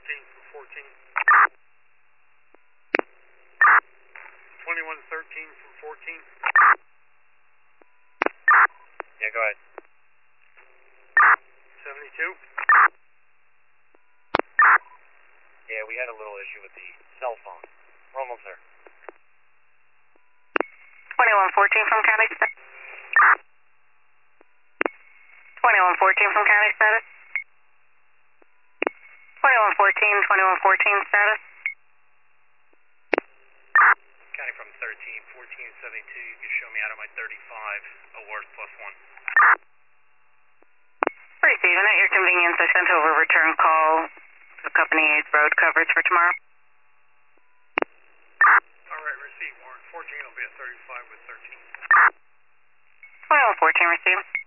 from 14. 2113 from 14. Yeah, go ahead. 72. Yeah, we had a little issue with the cell phone. We're almost there. 2114 from county status. 2114 from county status. 2114, 2114 status. County from 13, 1472, you can show me out of my 35, award +1. Receiving at your convenience, I sent over a return call to the company road coverage for tomorrow. Alright, receive, Warren. 14 will be at 35 with 13. 2114 received.